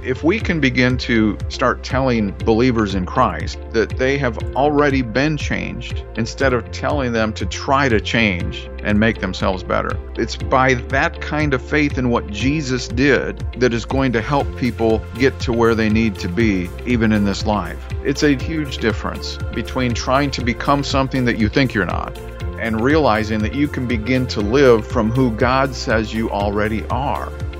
If we can begin to start telling believers in Christ that they have already been changed, instead of telling them to try to change and make themselves better, it's by that kind of faith in what Jesus did that is going to help people get to where they need to be, even in this life. It's a huge difference between trying to become something that you think you're not and realizing that you can begin to live from who God says you already are.